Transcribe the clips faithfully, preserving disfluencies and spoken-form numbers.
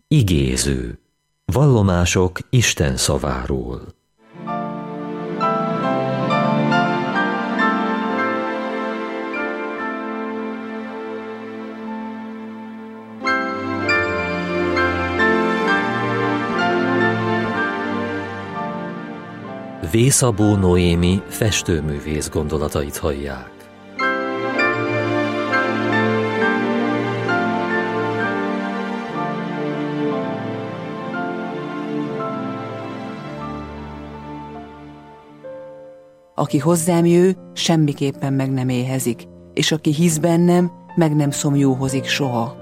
Igéző. Vallomások Isten szaváról. Vészabó Noémi festőművész gondolatait hallják. Aki hozzám jő, semmiképpen meg nem éhezik, és aki hisz bennem, meg nem szomjúhozik soha.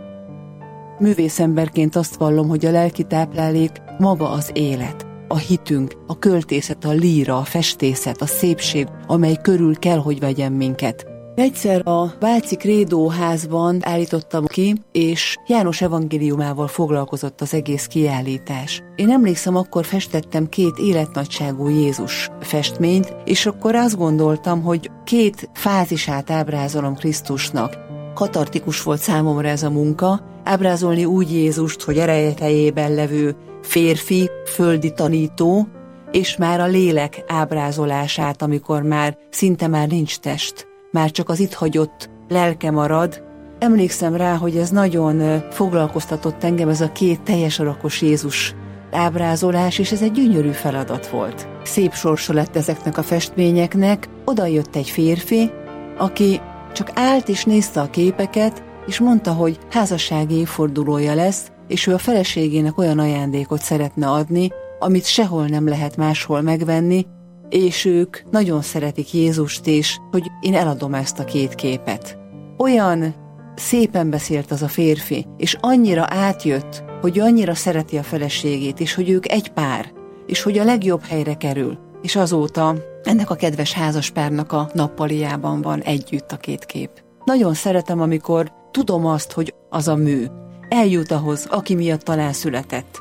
Művészemberként azt vallom, hogy a lelki táplálék maga az élet, a hitünk, a költészet, a líra, a festészet, a szépség, amely körül kell, hogy vegyen minket. Egyszer a Váci Krédóházban állítottam ki, és János evangéliumával foglalkozott az egész kiállítás. Én emlékszem, akkor festettem két életnagyságú Jézus festményt, és akkor azt gondoltam, hogy két fázisát ábrázolom Krisztusnak. Katartikus volt számomra ez a munka, ábrázolni úgy Jézust, hogy erejétejében levő férfi, földi tanító, és már a lélek ábrázolását, amikor már szinte már nincs test, már csak az itt hagyott lelke marad. Emlékszem rá, hogy ez nagyon foglalkoztatott engem, ez a két teljes alakos Jézus ábrázolás, és ez egy gyönyörű feladat volt. Szép sorsa lett ezeknek a festményeknek. Oda jött egy férfi, aki csak állt és nézte a képeket, és mondta, hogy házassági évfordulója lesz, és ő a feleségének olyan ajándékot szeretne adni, amit sehol nem lehet máshol megvenni, és ők nagyon szeretik Jézust, és hogy én eladom ezt a két képet. Olyan szépen beszélt az a férfi, és annyira átjött, hogy annyira szereti a feleségét, és hogy ők egy pár, és hogy a legjobb helyre kerül. És azóta ennek a kedves házaspárnak a nappaliában van együtt a két kép. Nagyon szeretem, amikor tudom azt, hogy az a mű eljut ahhoz, aki miatt talán született.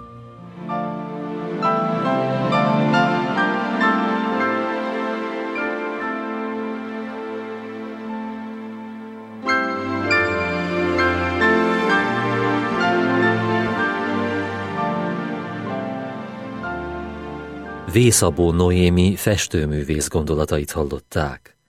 Vészabó Noémi festőművész gondolatait hallották.